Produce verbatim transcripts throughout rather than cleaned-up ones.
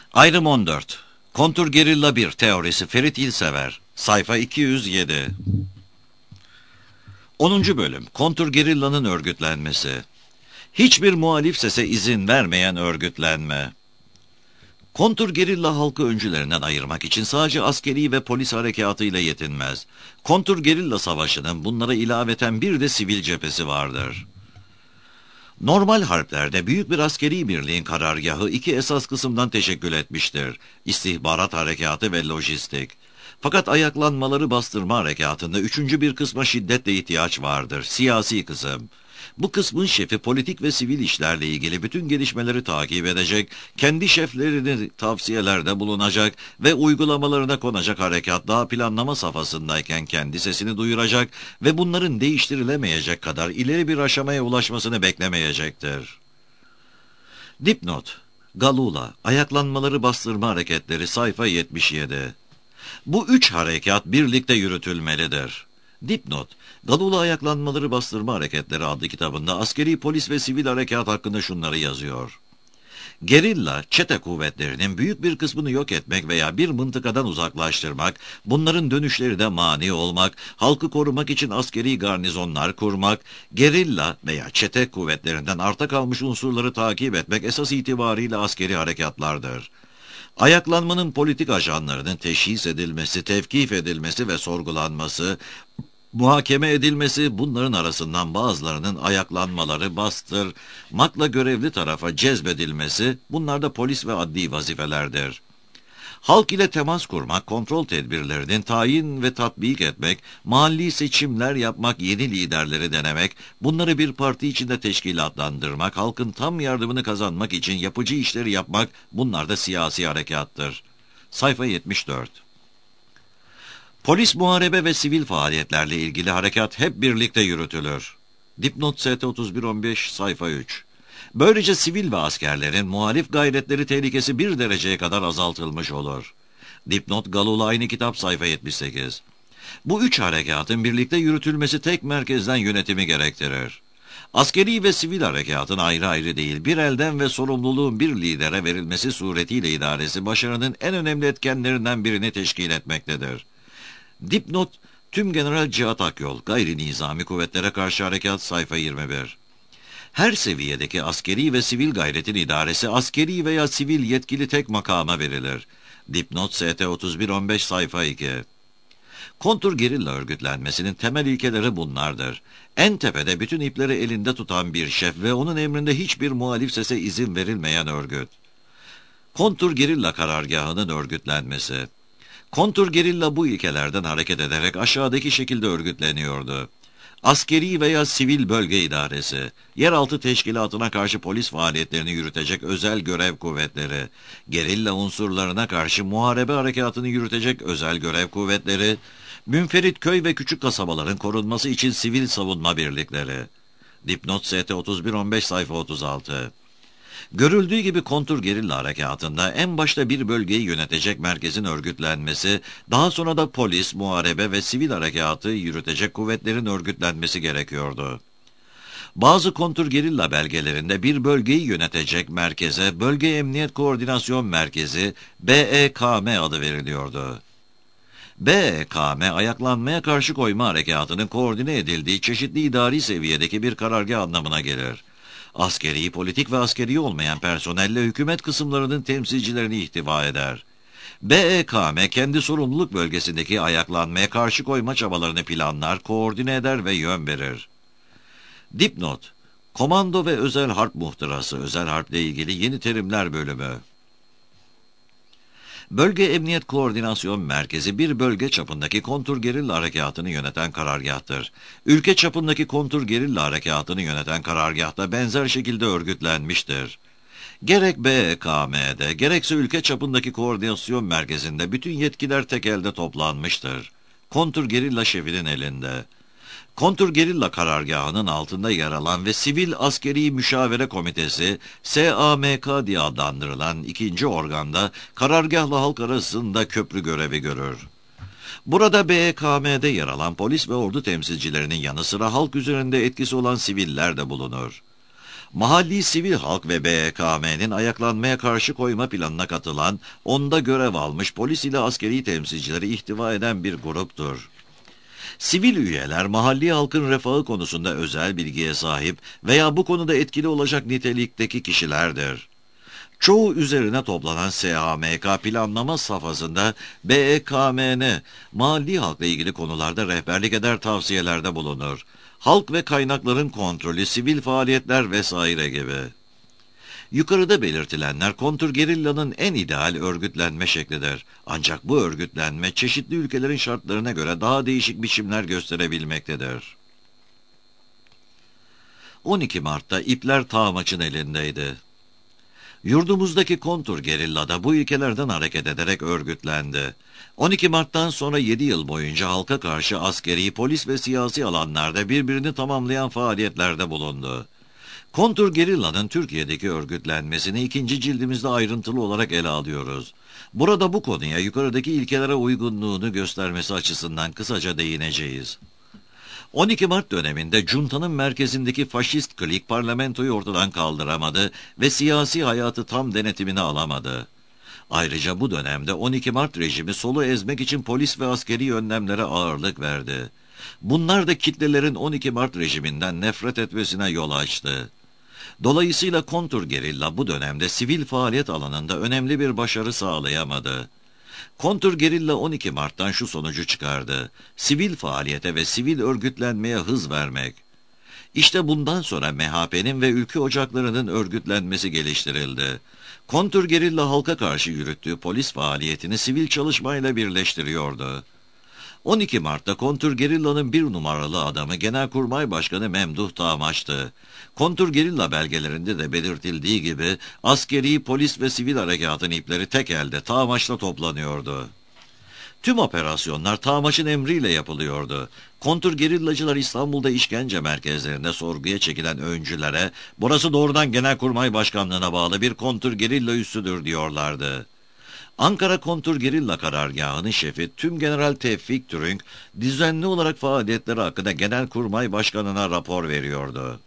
Ayrım on dört. Kontrgerilla bir teorisi Ferit İlsever. Sayfa iki yüz yedi. onuncu bölüm. Kontrgerillanın örgütlenmesi. Hiçbir muhalif sese izin vermeyen örgütlenme. Kontrgerilla halkı öncülerinden ayırmak için sadece askeri ve polis harekatıyla yetinmez. Kontrgerilla savaşının bunlara ilaveten bir de sivil cephesi vardır. Normal harplerde büyük bir askeri birliğin karargahı iki esas kısımdan teşekkül etmiştir: İstihbarat harekatı ve lojistik. Fakat ayaklanmaları bastırma harekatında üçüncü bir kısma şiddetle ihtiyaç vardır: siyasi kısım. Bu kısmın şefi politik ve sivil işlerle ilgili bütün gelişmeleri takip edecek, kendi şeflerini tavsiyelerde bulunacak ve uygulamalarına konacak harekat daha planlama safhasındayken kendi sesini duyuracak ve bunların değiştirilemeyecek kadar ileri bir aşamaya ulaşmasını beklemeyecektir. Dipnot: Galula, Ayaklanmaları Bastırma Hareketleri, sayfa yetmiş yedi. Bu üç harekat birlikte yürütülmelidir. Dipnot: Galula Ayaklanmaları Bastırma Hareketleri adlı kitabında askeri, polis ve sivil harekat hakkında şunları yazıyor: Gerilla, çete kuvvetlerinin büyük bir kısmını yok etmek veya bir mıntıkadan uzaklaştırmak, bunların dönüşleri de mani olmak, halkı korumak için askeri garnizonlar kurmak, gerilla veya çete kuvvetlerinden arta kalmış unsurları takip etmek esas itibariyle askeri harekatlardır. Ayaklanmanın politik ajanlarının teşhis edilmesi, tevkif edilmesi ve sorgulanması, muhakeme edilmesi, bunların arasından bazılarının ayaklanmaları bastırmakla görevli tarafa cezbedilmesi, bunlar da polis ve adli vazifelerdir. Halk ile temas kurmak, kontrol tedbirlerinin tayin ve tatbik etmek, mahalli seçimler yapmak, yeni liderleri denemek, bunları bir parti içinde teşkilatlandırmak, halkın tam yardımını kazanmak için yapıcı işleri yapmak, bunlar da siyasi harekattır. Sayfa yetmiş dört. Polis, muharebe ve sivil faaliyetlerle ilgili harekat hep birlikte yürütülür. Dipnot S T otuz bir on beş, sayfa üç. Böylece sivil ve askerlerin muhalif gayretleri tehlikesi bir dereceye kadar azaltılmış olur. Dipnot Galula, aynı kitap, sayfa yetmiş sekiz. Bu üç harekatın birlikte yürütülmesi tek merkezden yönetimi gerektirir. Askeri ve sivil harekatın ayrı ayrı değil, bir elden ve sorumluluğun bir lidere verilmesi suretiyle idaresi başarının en önemli etkenlerinden birini teşkil etmektedir. Dipnot Tümgeneral Cihat Akyol, Gayri Nizami Kuvvetlere Karşı Harekat, sayfa yirmi bir. Her seviyedeki askeri ve sivil gayretin idaresi askeri veya sivil yetkili tek makama verilir. Dipnot S T otuz bir on beş, sayfa iki. Kontrgerilla örgütlenmesinin temel ilkeleri bunlardır: En tepede bütün ipleri elinde tutan bir şef ve onun emrinde hiçbir muhalif sese izin verilmeyen örgüt. Kontrgerilla karargahının örgütlenmesi. Kontrgerilla bu ilkelerden hareket ederek aşağıdaki şekilde örgütleniyordu: Askeri veya sivil bölge idaresi, yeraltı teşkilatına karşı polis faaliyetlerini yürütecek özel görev kuvvetleri, gerilla unsurlarına karşı muharebe harekatını yürütecek özel görev kuvvetleri, münferit köy ve küçük kasabaların korunması için sivil savunma birlikleri. Dipnot S T otuz bir on beş, sayfa otuz altı. Görüldüğü gibi kontrgerilla harekatında en başta bir bölgeyi yönetecek merkezin örgütlenmesi, daha sonra da polis, muharebe ve sivil harekatı yürütecek kuvvetlerin örgütlenmesi gerekiyordu. Bazı kontrgerilla belgelerinde bir bölgeyi yönetecek merkeze Bölge Emniyet Koordinasyon Merkezi B E K M adı veriliyordu. B E K M, ayaklanmaya karşı koyma harekatının koordine edildiği çeşitli idari seviyedeki bir karargah anlamına gelir. Askeri, politik ve askeri olmayan personelle hükümet kısımlarının temsilcilerini ihtiva eder. B E K M, kendi sorumluluk bölgesindeki ayaklanmaya karşı koyma çabalarını planlar, koordine eder ve yön verir. Dipnot: Komando ve Özel Harp Muhtırası, Özel Harp'le ilgili yeni terimler bölümü. Bölge Emniyet Koordinasyon Merkezi bir bölge çapındaki kontrgerilla harekatını yöneten karargahtır. Ülke çapındaki kontrgerilla harekatını yöneten karargah da benzer şekilde örgütlenmiştir. Gerek B E K M'de gerekse ülke çapındaki koordinasyon merkezinde bütün yetkiler tek elde toplanmıştır: kontrgerilla şefinin elinde. Kontrgerilla karargahının altında yer alan ve Sivil Askeri Müşavere Komitesi, S A M K diye adlandırılan ikinci organda karargahla halk arasında köprü görevi görür. Burada B E K M'de yer alan polis ve ordu temsilcilerinin yanı sıra halk üzerinde etkisi olan siviller de bulunur. Mahalli sivil halk ve B E K M'nin ayaklanmaya karşı koyma planına katılan, onda görev almış polis ile askeri temsilcileri ihtiva eden bir gruptur. Sivil üyeler mahalli halkın refahı konusunda özel bilgiye sahip veya bu konuda etkili olacak nitelikteki kişilerdir. Çoğu üzerine toplanan S H M K planlama safhasında B E K M'ne mahalli halkla ilgili konularda rehberlik eder, tavsiyelerde bulunur. Halk ve kaynakların kontrolü, sivil faaliyetler vesaire gibi. Yukarıda belirtilenler kontrgerillanın en ideal örgütlenme şeklidir. Ancak bu örgütlenme çeşitli ülkelerin şartlarına göre daha değişik biçimler gösterebilmektedir. on iki Mart'ta ipler Tağmaç'ın elindeydi. Yurdumuzdaki kontrgerilla da bu ilkelerden hareket ederek örgütlendi. on iki Mart'tan sonra yedi yıl boyunca halka karşı askeri, polis ve siyasi alanlarda birbirini tamamlayan faaliyetlerde bulundu. Kontrgerillanın Türkiye'deki örgütlenmesini ikinci cildimizde ayrıntılı olarak ele alıyoruz. Burada bu konuya yukarıdaki ilkelere uygunluğunu göstermesi açısından kısaca değineceğiz. on iki Mart döneminde Cunta'nın merkezindeki faşist klik parlamentoyu ortadan kaldıramadı ve siyasi hayatı tam denetimine alamadı. Ayrıca bu dönemde on iki Mart rejimi solu ezmek için polis ve askeri önlemlere ağırlık verdi. Bunlar da kitlelerin on iki Mart rejiminden nefret etmesine yol açtı. Dolayısıyla kontrgerilla bu dönemde sivil faaliyet alanında önemli bir başarı sağlayamadı. Kontrgerilla on iki Mart'tan şu sonucu çıkardı: sivil faaliyete ve sivil örgütlenmeye hız vermek. İşte bundan sonra M H P'nin ve ülke ocaklarının örgütlenmesi geliştirildi. Kontrgerilla halka karşı yürüttüğü polis faaliyetini sivil çalışmayla birleştiriyordu. on iki Mart'ta kontrgerillanın bir numaralı adamı Genelkurmay Başkanı Memduh Tağmaç'tı. Kontrgerilla belgelerinde de belirtildiği gibi askeri, polis ve sivil harekatın ipleri tek elde Tağmaç'ta toplanıyordu. Tüm operasyonlar Tağmaç'ın emriyle yapılıyordu. Kontrgerillacılar İstanbul'da işkence merkezlerinde sorguya çekilen öncülere burası doğrudan Genelkurmay Başkanlığı'na bağlı bir kontrgerilla üssüdür diyorlardı. Ankara Kontrgerilla Karargahı'nın şefi Tümgeneral Tevfik Türünk düzenli olarak faaliyetleri hakkında Genelkurmay Başkanı'na rapor veriyordu.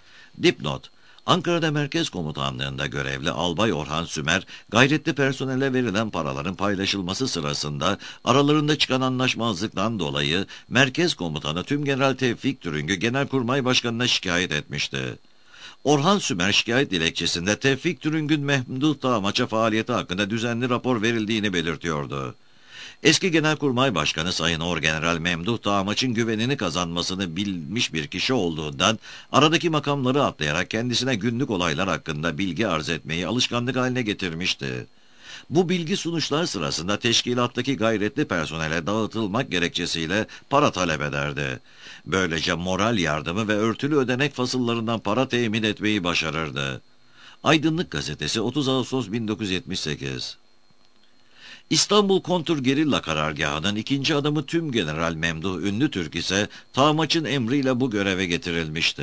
Dipnot: Ankara'da Merkez Komutanlığı'nda görevli Albay Orhan Sümer, gayretli personele verilen paraların paylaşılması sırasında aralarında çıkan anlaşmazlıktan dolayı Merkez Komutanı Tümgeneral Tevfik Türünk'ü Genelkurmay Başkanı'na şikayet etmişti. Orhan Sümer şikayet dilekçesinde Tevfik Türünk'ün Memduh Tağmaç'a faaliyeti hakkında düzenli rapor verildiğini belirtiyordu. Eski Genelkurmay Başkanı Sayın Orgeneral Memduh Tağmaç'ın güvenini kazanmasını bilmiş bir kişi olduğundan aradaki makamları atlayarak kendisine günlük olaylar hakkında bilgi arz etmeyi alışkanlık haline getirmişti. Bu bilgi sunuşlar sırasında teşkilattaki gayretli personele dağıtılmak gerekçesiyle para talep ederdi. Böylece moral yardımı ve örtülü ödenek fasıllarından para temin etmeyi başarırdı. Aydınlık Gazetesi otuz Ağustos bin dokuz yüz yetmiş sekiz. İstanbul Kontrgerilla Karargahı'nın ikinci adamı Tümgeneral Memduh Ünlü Türk ise Tağmaç'ın emriyle bu göreve getirilmişti.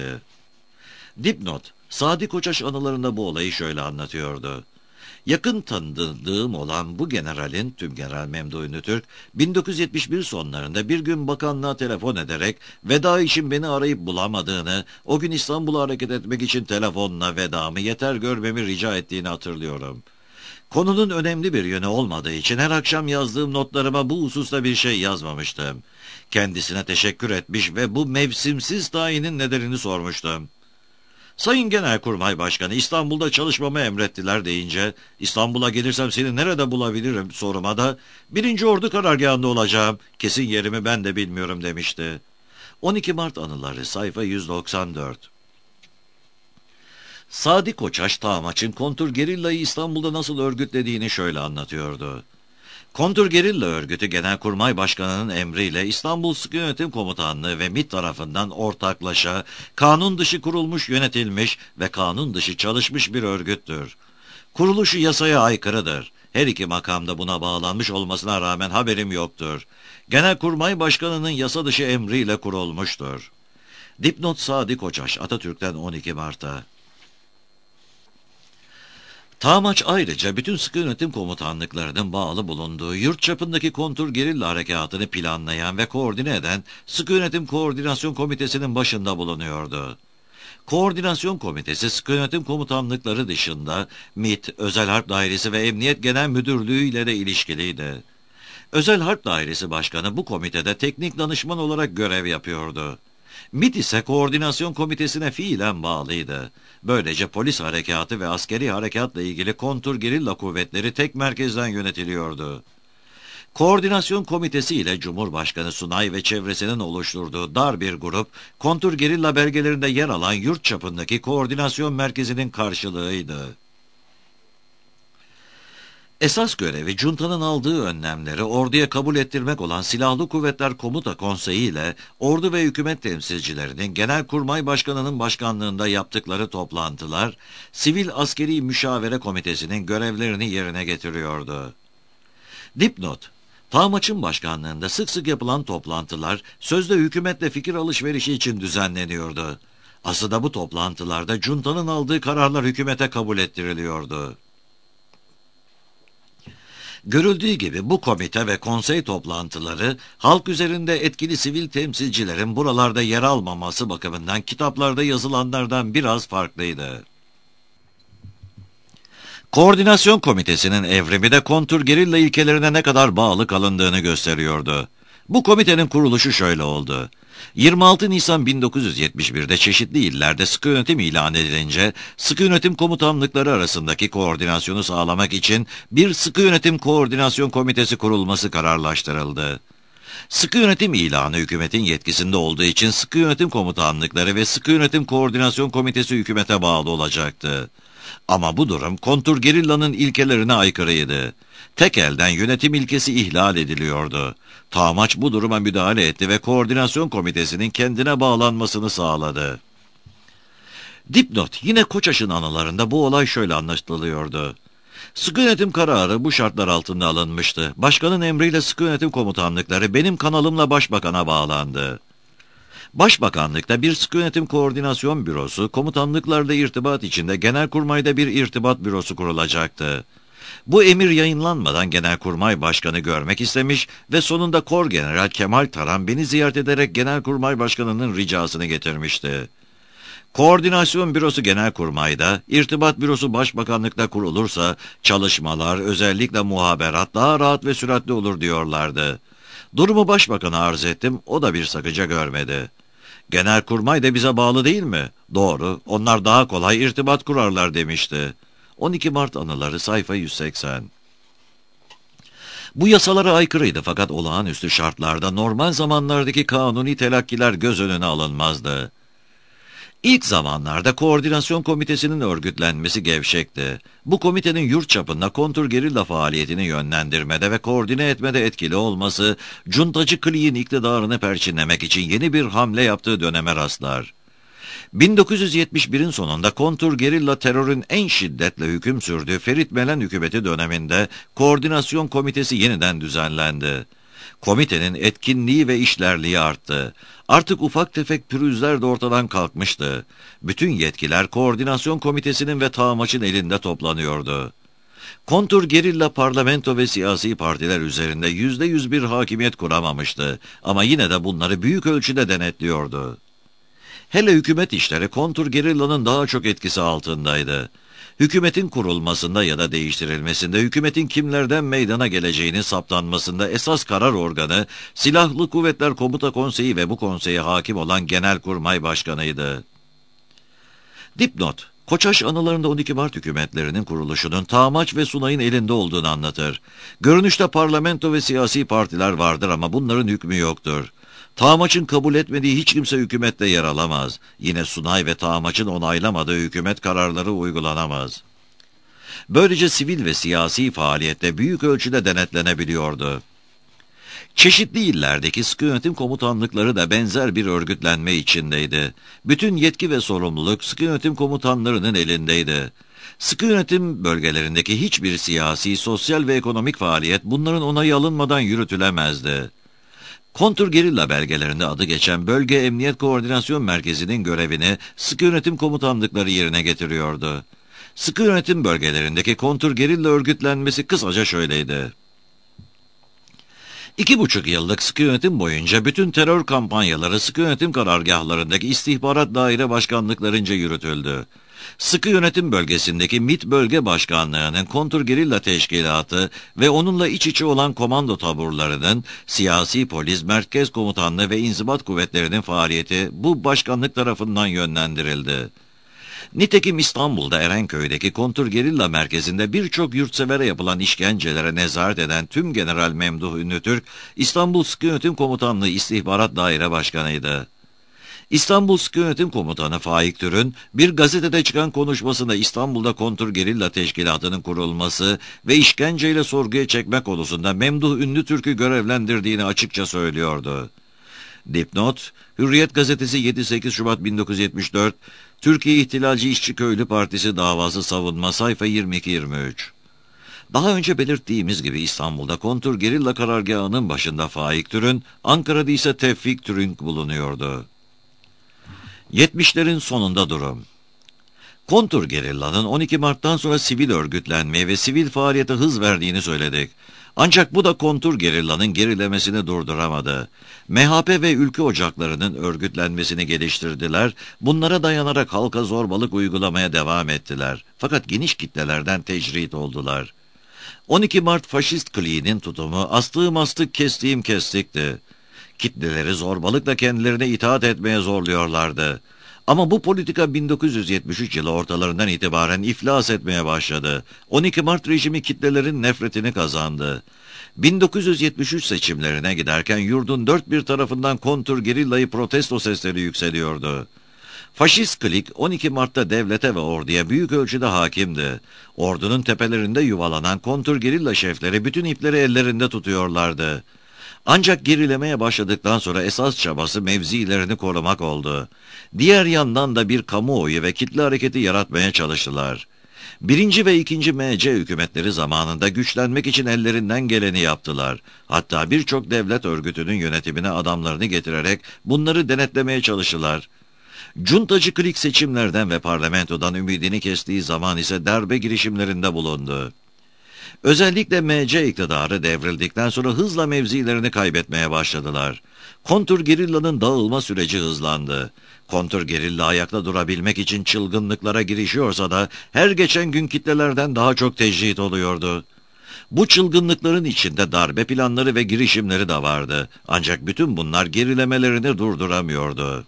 Dipnot: Sadi Koçaş anılarında bu olayı şöyle anlatıyordu: Yakın tanıdığım olan bu generalin, Tümgeneral Memduh Ünlü Türk, bin dokuz yüz yetmiş bir sonlarında bir gün bakanlığa telefon ederek veda için beni arayıp bulamadığını, o gün İstanbul'a hareket etmek için telefonla vedamı yeter görmemi rica ettiğini hatırlıyorum. Konunun önemli bir yönü olmadığı için her akşam yazdığım notlarıma bu hususta bir şey yazmamıştım. Kendisine teşekkür etmiş ve bu mevsimsiz tayinin nedenini sormuştum. Sayın Genelkurmay Başkanı İstanbul'da çalışmamı emrettiler deyince, İstanbul'a gelirsem seni nerede bulabilirim soruma da, birinci Ordu Karargahı'nda olacağım, kesin yerimi ben de bilmiyorum demişti. on iki Mart Anıları, sayfa yüz doksan dört. Sadi Koçaş, Tağmaç'ın kontrgerillayı İstanbul'da nasıl örgütlediğini şöyle anlatıyordu: Kontrgerilla örgütü Genelkurmay Başkanı'nın emriyle İstanbul Sıkı Yönetim Komutanlığı ve MİT tarafından ortaklaşa kanun dışı kurulmuş, yönetilmiş ve kanun dışı çalışmış bir örgüttür. Kuruluşu yasaya aykırıdır. Her iki makamda buna bağlanmış olmasına rağmen haberim yoktur. Genelkurmay Başkanı'nın yasa dışı emriyle kurulmuştur. Dipnot: Sadi Koçaş, Atatürk'ten on iki Mart'a. Tağmaç ayrıca bütün sıkı yönetim komutanlıklarının bağlı bulunduğu yurt çapındaki kontrgerilla harekatını planlayan ve koordine eden Sıkı Yönetim Koordinasyon Komitesi'nin başında bulunuyordu. Koordinasyon Komitesi Sıkı Yönetim Komutanlıkları dışında MİT, Özel Harp Dairesi ve Emniyet Genel Müdürlüğü ile de ilişkiliydi. Özel Harp Dairesi Başkanı bu komitede teknik danışman olarak görev yapıyordu. MİT ise Koordinasyon Komitesi'ne fiilen bağlıydı. Böylece polis harekatı ve askeri harekatla ilgili kontur gerilla kuvvetleri tek merkezden yönetiliyordu. Koordinasyon Komitesi ile Cumhurbaşkanı Sunay ve çevresinin oluşturduğu dar bir grup, kontur gerilla belgelerinde yer alan yurt çapındaki koordinasyon merkezinin karşılığıydı. Esas görevi Cunta'nın aldığı önlemleri orduya kabul ettirmek olan Silahlı Kuvvetler Komuta Konseyi ile ordu ve hükümet temsilcilerinin Genelkurmay Başkanı'nın başkanlığında yaptıkları toplantılar, Sivil Askeri Müşavere Komitesi'nin görevlerini yerine getiriyordu. Dipnot: TAMAÇ'ın başkanlığında sık sık yapılan toplantılar sözde hükümetle fikir alışverişi için düzenleniyordu. Aslında bu toplantılarda Cunta'nın aldığı kararlar hükümete kabul ettiriliyordu. Görüldüğü gibi bu komite ve konsey toplantıları halk üzerinde etkili sivil temsilcilerin buralarda yer almaması bakımından kitaplarda yazılanlardan biraz farklıydı. Koordinasyon Komitesi'nin evrimi de kontur gerilla ilkelerine ne kadar bağlı kalındığını gösteriyordu. Bu komitenin kuruluşu şöyle oldu. yirmi altı Nisan bin dokuz yüz yetmiş bir'de çeşitli illerde sıkı yönetim ilan edilince, sıkı yönetim komutanlıkları arasındaki koordinasyonu sağlamak için bir sıkı yönetim koordinasyon komitesi kurulması kararlaştırıldı. Sıkı yönetim ilanı hükümetin yetkisinde olduğu için sıkı yönetim komutanlıkları ve sıkı yönetim koordinasyon komitesi hükümete bağlı olacaktı. Ama bu durum kontur gerillanın ilkelerine aykırıydı. Tek elden yönetim ilkesi ihlal ediliyordu. TAMAÇ bu duruma müdahale etti ve koordinasyon komitesinin kendine bağlanmasını sağladı. Dipnot: yine Koçaş'ın anılarında bu olay şöyle anlaşılıyordu. Sıkı yönetim kararı bu şartlar altında alınmıştı. Başkanın emriyle sıkı yönetim komutanlıkları benim kanalımla başbakana bağlandı. Başbakanlıkta bir sıkı yönetim koordinasyon bürosu, komutanlıklarla irtibat içinde Genelkurmay'da bir irtibat bürosu kurulacaktı. Bu emir yayınlanmadan Genelkurmay Başkanı görmek istemiş ve sonunda Korgeneral Kemal Taran beni ziyaret ederek Genelkurmay Başkanı'nın ricasını getirmişti. Koordinasyon bürosu Genelkurmay'da, irtibat bürosu Başbakanlıkta kurulursa çalışmalar, özellikle muhaberat daha rahat ve süratli olur diyorlardı. Durumu Başbakan'a arz ettim, o da bir sakınca görmedi. Genelkurmay da bize bağlı değil mi? Doğru, onlar daha kolay irtibat kurarlar demişti. on iki Mart anıları sayfa yüz seksen. Bu yasalara aykırıydı fakat olağanüstü şartlarda normal zamanlardaki kanuni telakkiler göz önüne alınmazdı. İlk zamanlarda koordinasyon komitesinin örgütlenmesi gevşekti. Bu komitenin yurt çapında kontur gerilla faaliyetini yönlendirmede ve koordine etmede etkili olması, cuntacı kliğin iktidarını perçinlemek için yeni bir hamle yaptığı döneme rastlar. bin dokuz yüz yetmiş bir'in sonunda kontur gerilla terörün en şiddetle hüküm sürdüğü Ferit Melen hükümeti döneminde koordinasyon komitesi yeniden düzenlendi. Komitenin etkinliği ve işlerliği arttı. Artık ufak tefek pürüzler de ortadan kalkmıştı. Bütün yetkiler koordinasyon komitesinin ve TAMAÇ'ın elinde toplanıyordu. Kontur gerilla parlamento ve siyasi partiler üzerinde yüzde yüz bir hakimiyet kuramamıştı ama yine de bunları büyük ölçüde denetliyordu. Hele hükümet işleri kontur gerillanın daha çok etkisi altındaydı. Hükümetin kurulmasında ya da değiştirilmesinde, hükümetin kimlerden meydana geleceğinin saptanmasında esas karar organı, Silahlı Kuvvetler Komuta Konseyi ve bu konseye hakim olan Genelkurmay Başkanı'ydı. Dipnot: Koçaş anılarında on iki Mart hükümetlerinin kuruluşunun TAMAÇ ve Sunay'ın elinde olduğunu anlatır. Görünüşte parlamento ve siyasi partiler vardır ama bunların hükmü yoktur. TAMAÇ'ın kabul etmediği hiç kimse hükümette yer alamaz. Yine Sunay ve TAMAÇ'ın onaylamadığı hükümet kararları uygulanamaz. Böylece sivil ve siyasi faaliyette büyük ölçüde denetlenebiliyordu. Çeşitli illerdeki sıkı yönetim komutanlıkları da benzer bir örgütlenme içindeydi. Bütün yetki ve sorumluluk sıkı yönetim komutanlarının elindeydi. Sıkı yönetim bölgelerindeki hiçbir siyasi, sosyal ve ekonomik faaliyet bunların onayı alınmadan yürütülemezdi. Kontur gerilla belgelerinde adı geçen Bölge Emniyet Koordinasyon Merkezi'nin görevini sıkı yönetim komutanlıkları yerine getiriyordu. Sıkı yönetim bölgelerindeki kontur gerilla örgütlenmesi kısaca şöyleydi. İki buçuk yıllık sıkı yönetim boyunca bütün terör kampanyaları sıkı yönetim karargahlarındaki istihbarat daire başkanlıklarınca yürütüldü. Sıkı yönetim bölgesindeki MİT Bölge Başkanlığı'nın kontrgerilla teşkilatı ve onunla iç içe olan komando taburlarının, siyasi polis, merkez komutanlığı ve inzibat kuvvetlerinin faaliyeti bu başkanlık tarafından yönlendirildi. Nitekim İstanbul'da Erenköy'deki kontrgerilla merkezinde birçok yurtsevere yapılan işkencelere nezaret eden Tüm General Memduh Ünlütürk, İstanbul Sıkı Yönetim Komutanlığı İstihbarat Daire Başkanı'ydı. İstanbul Sıkı Yönetim Komutanı Faik Türün, bir gazetede çıkan konuşmasında İstanbul'da kontrgerilla teşkilatının kurulması ve işkenceyle sorguya çekme konusunda Memduh Ünlütürk'ü görevlendirdiğini açıkça söylüyordu. Dipnot, Hürriyet Gazetesi yedi sekiz Şubat bin dokuz yüz yetmiş dört, Türkiye İhtilalci İşçi Köylü Partisi davası savunma sayfa yirmi iki yirmi üç. Daha önce belirttiğimiz gibi İstanbul'da kontrgerilla karargahının başında Faik Türün, Ankara'da ise Tevfik Türün bulunuyordu. yetmişlerin sonunda durum. Kontrgerillanın on iki Mart'tan sonra sivil örgütlenmeye ve sivil faaliyete hız verdiğini söyledik. Ancak bu da kontrgerillanın gerilemesini durduramadı. M H P ve ülke ocaklarının örgütlenmesini geliştirdiler, bunlara dayanarak halka zorbalık uygulamaya devam ettiler. Fakat geniş kitlelerden tecrit oldular. on iki Mart faşist kliğinin tutumu astığım astık kestiğim kestikti. Kitleleri zorbalıkla kendilerine itaat etmeye zorluyorlardı. Ama bu politika bin dokuz yüz yetmiş üç yılı ortalarından itibaren iflas etmeye başladı. on iki Mart rejimi kitlelerin nefretini kazandı. bin dokuz yüz yetmiş üç seçimlerine giderken yurdun dört bir tarafından kontrgerillayı protesto sesleri yükseliyordu. Faşist klik on iki Mart'ta devlete ve orduya büyük ölçüde hakimdi. Ordunun tepelerinde yuvalanan kontrgerilla şefleri bütün ipleri ellerinde tutuyorlardı. Ancak gerilemeye başladıktan sonra esas çabası mevzilerini korumak oldu. Diğer yandan da bir kamuoyu ve kitle hareketi yaratmaya çalıştılar. Birinci ve ikinci M C hükümetleri zamanında güçlenmek için ellerinden geleni yaptılar. Hatta birçok devlet örgütünün yönetimine adamlarını getirerek bunları denetlemeye çalıştılar. Cuntacı klik seçimlerden ve parlamentodan ümidini kestiği zaman ise darbe girişimlerinde bulundu. Özellikle M C iktidarı devrildikten sonra hızla mevzilerini kaybetmeye başladılar. Kontrgerillanın dağılma süreci hızlandı. Kontrgerilla ayakta durabilmek için çılgınlıklara girişiyorsa da her geçen gün kitlelerden daha çok tecrit oluyordu. Bu çılgınlıkların içinde darbe planları ve girişimleri de vardı. Ancak bütün bunlar gerilemelerini durduramıyordu.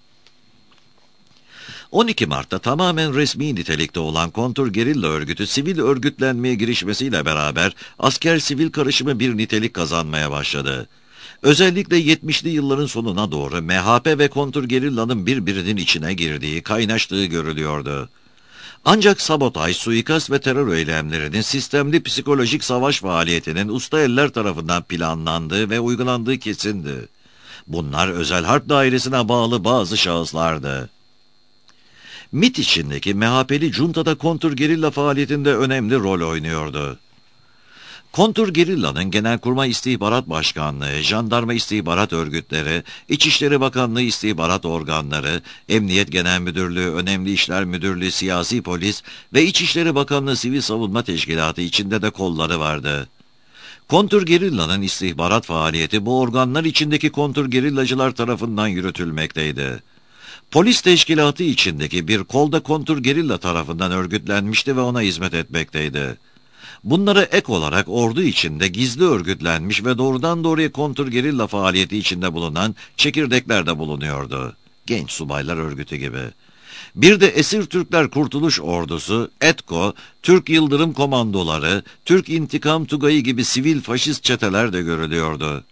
on iki Mart'ta tamamen resmi nitelikte olan kontrgerilla örgütü sivil örgütlenmeye girişmesiyle beraber asker-sivil karışımı bir nitelik kazanmaya başladı. Özellikle yetmişli yılların sonuna doğru M H P ve kontrgerillanın birbirinin içine girdiği, kaynaştığı görülüyordu. Ancak sabotaj, suikast ve terör eylemlerinin sistemli psikolojik savaş faaliyetinin usta eller tarafından planlandığı ve uygulandığı kesindi. Bunlar özel harp dairesine bağlı bazı şahıslardı. MİT içindeki M H P'li juntada kontrgerilla faaliyetinde önemli rol oynuyordu. Kontrgerillanın Genelkurmay İstihbarat Başkanlığı, Jandarma İstihbarat Örgütleri, İçişleri Bakanlığı İstihbarat Organları, Emniyet Genel Müdürlüğü, Önemli İşler Müdürlüğü, Siyasi Polis ve İçişleri Bakanlığı Sivil Savunma Teşkilatı içinde de kolları vardı. Kontrgerillanın istihbarat faaliyeti bu organlar içindeki kontrgerillacılar tarafından yürütülmekteydi. Polis teşkilatı içindeki bir kol da kontrgerilla tarafından örgütlenmişti ve ona hizmet etmekteydi. Bunlara ek olarak ordu içinde gizli örgütlenmiş ve doğrudan doğruya kontrgerilla faaliyeti içinde bulunan çekirdekler de bulunuyordu. Genç Subaylar Örgütü gibi. Bir de Esir Türkler Kurtuluş Ordusu, ETKO, Türk Yıldırım Komandoları, Türk İntikam Tugayı gibi sivil faşist çeteler de görülüyordu.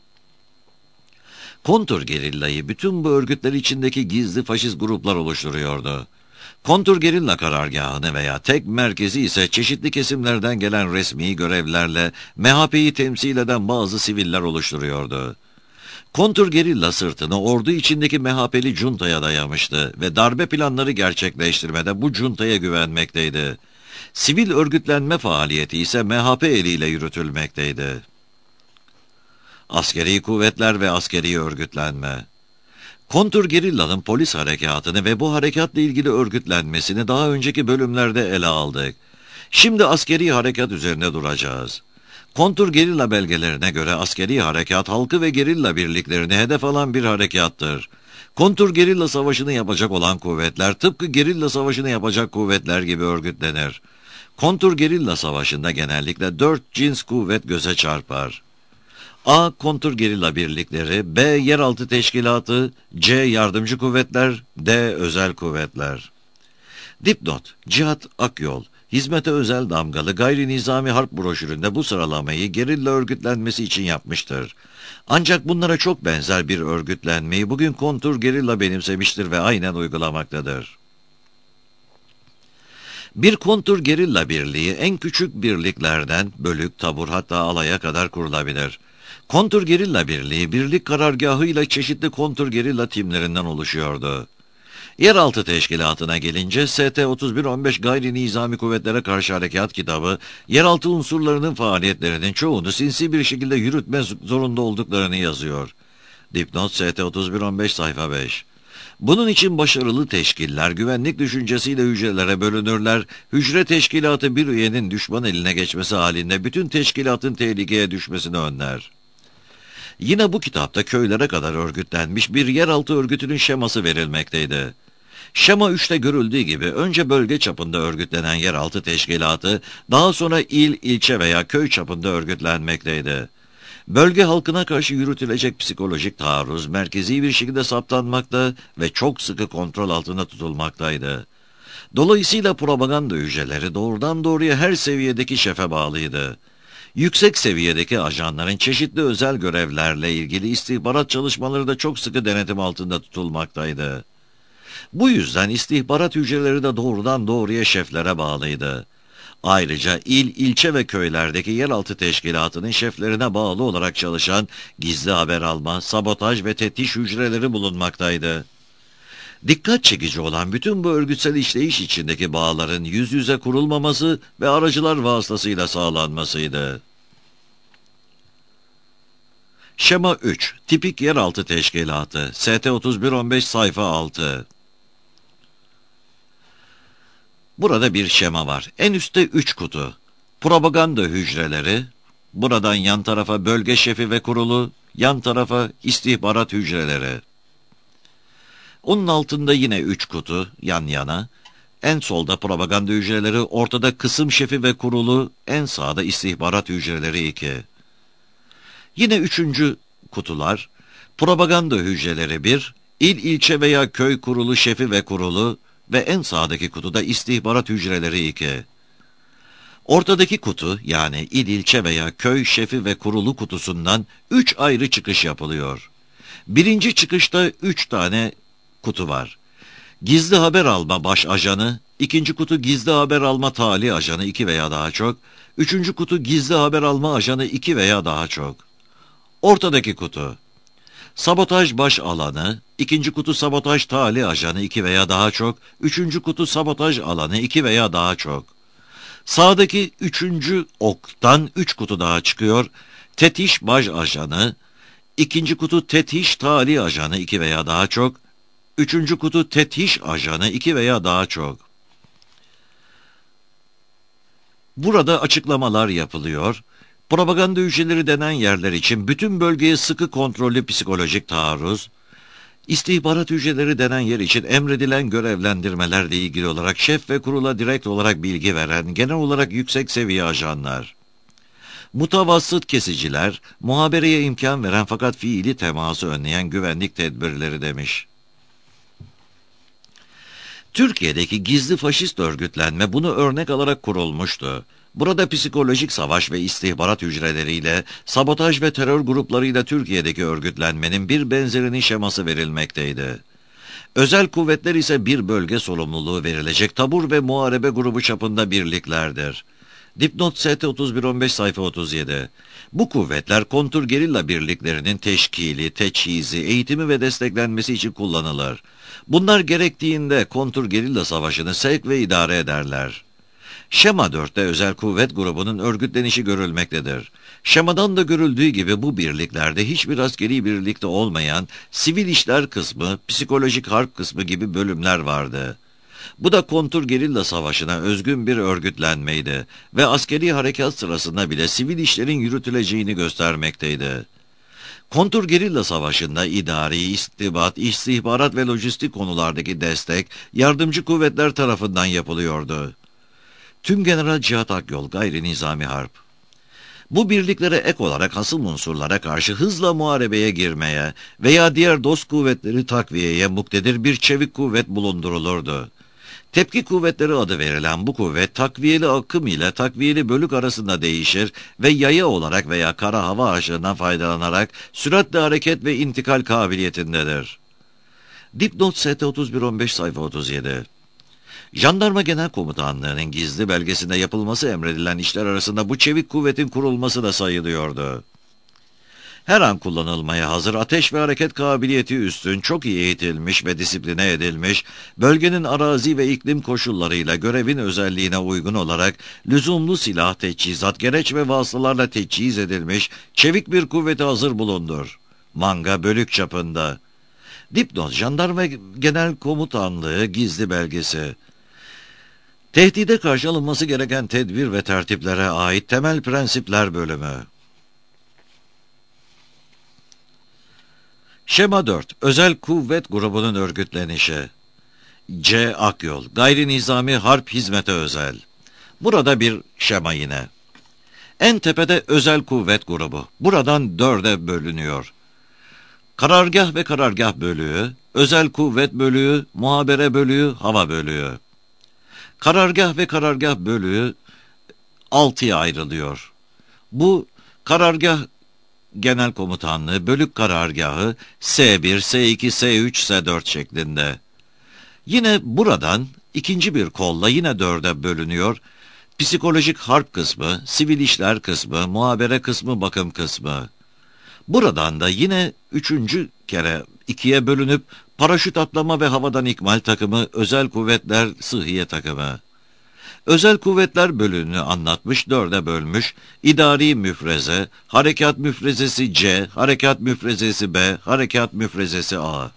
Kontrgerillayı bütün bu örgütler içindeki gizli faşist gruplar oluşturuyordu. Kontrgerilla karargahını veya tek merkezi ise çeşitli kesimlerden gelen resmi görevlerle M H P'yi temsil eden bazı siviller oluşturuyordu. Kontrgerilla sırtını ordu içindeki M H P'li cuntaya dayamıştı ve darbe planları gerçekleştirmede bu cuntaya güvenmekteydi. Sivil örgütlenme faaliyeti ise M H P eliyle yürütülmekteydi. Askeri kuvvetler ve askeri örgütlenme. Kontrgerillanın polis harekatını ve bu harekatla ilgili örgütlenmesini daha önceki bölümlerde ele aldık. Şimdi askeri harekat üzerine duracağız. Kontur gerilla belgelerine göre askeri harekat halkı ve gerilla birliklerini hedef alan bir harekattır. Kontur gerilla savaşını yapacak olan kuvvetler tıpkı gerilla savaşını yapacak kuvvetler gibi örgütlenir. Kontur gerilla savaşında genellikle dört cins kuvvet göze çarpar. A. Kontur gerilla birlikleri, B. Yeraltı teşkilatı, C. Yardımcı kuvvetler, D. Özel kuvvetler. Dipnot: Cihat Akyol, Hizmete Özel Damgalı Gayri Nizami Harp broşüründe bu sıralamayı gerilla örgütlenmesi için yapmıştır. Ancak bunlara çok benzer bir örgütlenmeyi bugün kontur gerilla benimsemiştir ve aynen uygulamaktadır. Bir kontur gerilla birliği en küçük birliklerden bölük, tabur hatta alaya kadar kurulabilir. Kontur gerilla birliği birlik karargahıyla çeşitli kontur gerilla timlerinden oluşuyordu. Yeraltı teşkilatına gelince S T otuz bir on beş Gayri Nizami Kuvvetlere Karşı Harekat kitabı, yeraltı unsurlarının faaliyetlerinin çoğunu sinsi bir şekilde yürütme zorunda olduklarını yazıyor. Dipnot S T otuz bir on beş sayfa beş. Bunun için başarılı teşkiller güvenlik düşüncesiyle hücrelere bölünürler. Hücre teşkilatı bir üyenin düşman eline geçmesi halinde bütün teşkilatın tehlikeye düşmesini önler. Yine bu kitapta köylere kadar örgütlenmiş bir yeraltı örgütünün şeması verilmekteydi. Şema üçte görüldüğü gibi önce bölge çapında örgütlenen yeraltı teşkilatı, daha sonra il, ilçe veya köy çapında örgütlenmekteydi. Bölge halkına karşı yürütülecek psikolojik taarruz merkezi bir şekilde saptanmakta ve çok sıkı kontrol altında tutulmaktaydı. Dolayısıyla propaganda hücreleri doğrudan doğruya her seviyedeki şefe bağlıydı. Yüksek seviyedeki ajanların çeşitli özel görevlerle ilgili istihbarat çalışmaları da çok sıkı denetim altında tutulmaktaydı. Bu yüzden istihbarat hücreleri de doğrudan doğruya şeflere bağlıydı. Ayrıca il, ilçe ve köylerdeki yeraltı teşkilatının şeflerine bağlı olarak çalışan gizli haber alma, sabotaj ve tetiş hücreleri bulunmaktaydı. Dikkat çekici olan bütün bu örgütsel işleyiş içindeki bağların yüz yüze kurulmaması ve aracılar vasıtasıyla sağlanmasıydı. Şema üç, Tipik Yeraltı Teşkilatı, S T otuz bir on beş sayfa altı. Burada bir şema var. En üstte üç kutu. Propaganda hücreleri, buradan yan tarafa bölge şefi ve kurulu, yan tarafa istihbarat hücreleri. Onun altında yine üç kutu yan yana. En solda propaganda hücreleri, ortada kısım şefi ve kurulu, en sağda istihbarat hücreleri iki. Yine üçüncü kutular, propaganda hücreleri bir, il, ilçe veya köy kurulu şefi ve kurulu ve en sağdaki kutuda istihbarat hücreleri iki. Ortadaki kutu, yani il, ilçe veya köy şefi ve kurulu kutusundan üç ayrı çıkış yapılıyor. Birinci çıkışta üç tane kutu var. Gizli haber alma baş ajanı, ikinci kutu gizli haber alma tali ajanı iki veya daha çok, üçüncü kutu gizli haber alma ajanı iki veya daha çok. Ortadaki kutu, sabotaj baş alanı, ikinci kutu sabotaj tali ajanı iki veya daha çok, üçüncü kutu sabotaj alanı iki veya daha çok. Sağdaki üçüncü oktan üç kutu daha çıkıyor, tetiş baş ajanı, ikinci kutu tetiş tali ajanı iki veya daha çok, üçüncü kutu tetiş ajanı iki veya daha çok. Burada açıklamalar yapılıyor. Propaganda hücreleri denen yerler için bütün bölgeye sıkı kontrollü psikolojik taarruz, istihbarat hücreleri denen yer için emredilen görevlendirmelerle ilgili olarak şef ve kurula direkt olarak bilgi veren genel olarak yüksek seviye ajanlar, mutavassıt kesiciler, muhabereye imkan veren fakat fiili teması önleyen güvenlik tedbirleri demiş. Türkiye'deki gizli faşist örgütlenme bunu örnek alarak kurulmuştu. Burada psikolojik savaş ve istihbarat hücreleriyle, sabotaj ve terör gruplarıyla Türkiye'deki örgütlenmenin bir benzerinin şeması verilmekteydi. Özel kuvvetler ise bir bölge sorumluluğu verilecek tabur ve muharebe grubu çapında birliklerdir. Dipnot S T otuz bir on beş sayfa otuz yedi. Bu kuvvetler kontur gerilla birliklerinin teşkili, teçhizi, eğitimi ve desteklenmesi için kullanılır. Bunlar gerektiğinde kontur gerilla savaşını sevk ve idare ederler. Şema dörtte özel kuvvet grubunun örgütlenişi görülmektedir. Şemadan da görüldüğü gibi bu birliklerde hiçbir askeri birlikte olmayan sivil işler kısmı, psikolojik harp kısmı gibi bölümler vardı. Bu da kontur gerilla savaşına özgün bir örgütlenmeydi ve askeri harekat sırasında bile sivil işlerin yürütüleceğini göstermekteydi. Kontur gerilla savaşında idari, istihbarat, istihbarat ve lojistik konulardaki destek yardımcı kuvvetler tarafından yapılıyordu. Tümgeneral Cihat Akyol, Gayri Nizami Harp. Bu birliklere ek olarak hasım unsurlara karşı hızla muharebeye girmeye veya diğer dost kuvvetleri takviyeye muktedir bir çevik kuvvet bulundurulurdu. Tepki kuvvetleri adı verilen bu kuvvet takviyeli akım ile takviyeli bölük arasında değişir ve yaya olarak veya kara hava aşığından faydalanarak süratle hareket ve intikal kabiliyetindedir. Dipnot S T otuz bir on beş sayfa otuz yedi. Jandarma Genel Komutanlığı'nın gizli belgesinde yapılması emredilen işler arasında bu çevik kuvvetin kurulması da sayılıyordu. Her an kullanılmaya hazır ateş ve hareket kabiliyeti üstün, çok iyi eğitilmiş ve disipline edilmiş, bölgenin arazi ve iklim koşullarıyla görevin özelliğine uygun olarak lüzumlu silah, teçhizat, gereç ve vasıtalarla teçhiz edilmiş, çevik bir kuvveti hazır bulundur. Manga bölük çapında. Dipnot, Jandarma Genel Komutanlığı gizli belgesi. Tehdide karşı alınması gereken tedbir ve tertiplere ait temel prensipler bölümü. Şema dört. Özel Kuvvet Grubu'nun örgütlenişi. C. Akyol. Gayri Nizami Harp Hizmete Özel. Burada bir şema yine. En tepede Özel Kuvvet Grubu. Buradan dörde bölünüyor. Karargah ve karargah bölüğü, özel kuvvet bölüğü, muhabere bölüğü, hava bölüğü. Karargah ve karargah bölüğü altıya ayrılıyor. Bu karargah genel komutanlığı, bölük karargahı S bir, S iki, S üç, S dört şeklinde. Yine buradan ikinci bir kolla yine dörde bölünüyor. Psikolojik harp kısmı, sivil işler kısmı, muhabere kısmı, bakım kısmı. Buradan da yine üçüncü kere ikiye bölünüp paraşüt atlama ve havadan ikmal takımı, özel kuvvetler sıhhiye takımı. Özel kuvvetler bölüğünü anlatmış, dörde bölmüş, idari müfreze, harekat müfrezesi C, harekat müfrezesi B, harekat müfrezesi A.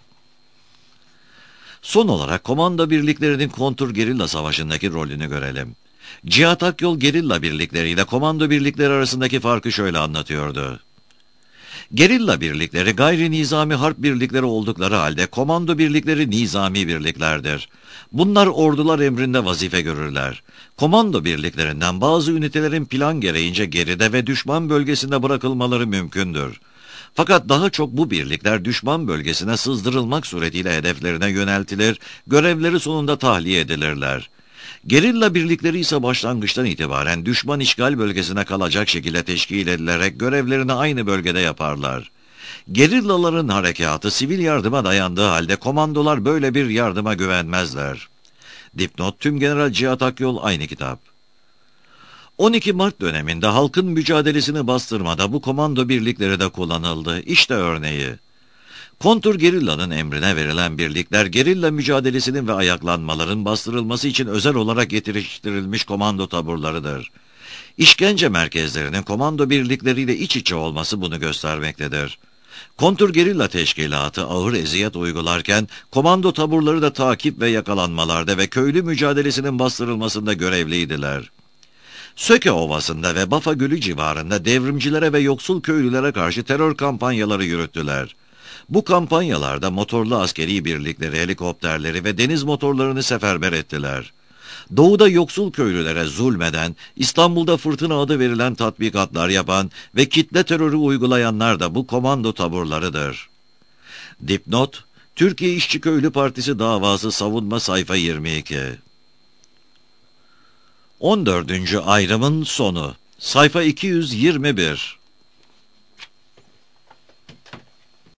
Son olarak komando birliklerinin kontur gerilla savaşındaki rolünü görelim. Cihat Akyol gerilla birlikleriyle komando birlikleri arasındaki farkı şöyle anlatıyordu. Gerilla birlikleri gayri nizami harp birlikleri oldukları halde komando birlikleri nizami birliklerdir. Bunlar ordular emrinde vazife görürler. Komando birliklerinden bazı ünitelerin plan gereğince geride ve düşman bölgesinde bırakılmaları mümkündür. Fakat daha çok bu birlikler düşman bölgesine sızdırılmak suretiyle hedeflerine yöneltilir, görevleri sonunda tahliye edilirler. Gerilla birlikleri ise başlangıçtan itibaren düşman işgal bölgesine kalacak şekilde teşkil edilerek görevlerini aynı bölgede yaparlar. Gerillaların harekatı sivil yardıma dayandığı halde komandolar böyle bir yardıma güvenmezler. Dipnot Tümgeneral Cihat Akyol, aynı kitap. on iki Mart döneminde halkın mücadelesini bastırmada bu komando birlikleri de kullanıldı. İşte örneği. Kontur gerillanın emrine verilen birlikler, gerilla mücadelesinin ve ayaklanmaların bastırılması için özel olarak yetiştirilmiş komando taburlarıdır. İşkence merkezlerinin komando birlikleriyle iç içe olması bunu göstermektedir. Kontur gerilla teşkilatı ağır eziyet uygularken, komando taburları da takip ve yakalanmalarda ve köylü mücadelesinin bastırılmasında görevliydiler. Söke Ovası'nda ve Bafa Gölü civarında devrimcilere ve yoksul köylülere karşı terör kampanyaları yürüttüler. Bu kampanyalarda motorlu askeri birlikleri, helikopterleri ve deniz motorlarını seferber ettiler. Doğuda yoksul köylülere zulmeden, İstanbul'da fırtına adı verilen tatbikatlar yapan ve kitle terörü uygulayanlar da bu komando taburlarıdır. Dipnot, Türkiye İşçi Köylü Partisi davası savunma sayfa yirmi iki. on dördüncü ayrımın sonu, sayfa iki yüz yirmi bir.